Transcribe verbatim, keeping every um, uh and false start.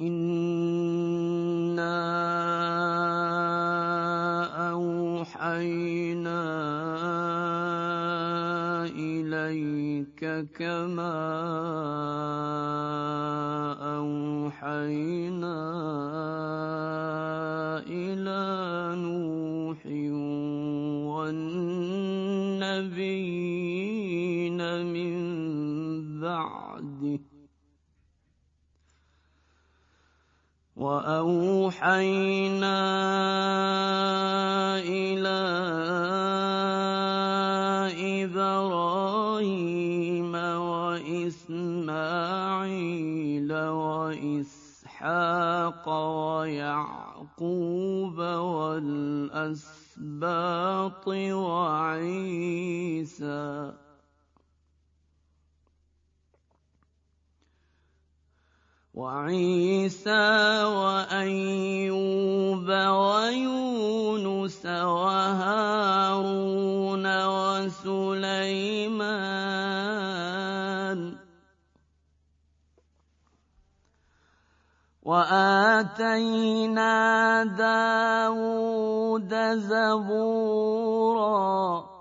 إِنَّا أَوْحَيْنَا إِلَيْكَ كَمَا أَوْحَيْنَا إِلَىٰ نُوحٍ وَالنَّبِيِّينَ مِن بَعْدِهِ وَأَوْحَيْنَا إِلَىٰ إِبْرَاهِيمَ وَإِسْمَاعِيلَ وَإِسْحَاقَ وَيَعْقُوبَ وَالْأَسْبَاطِ وَعِيسَىٰ وعيسى وأيوب ويونس وهارون وسليمان وآتينا داود زبورا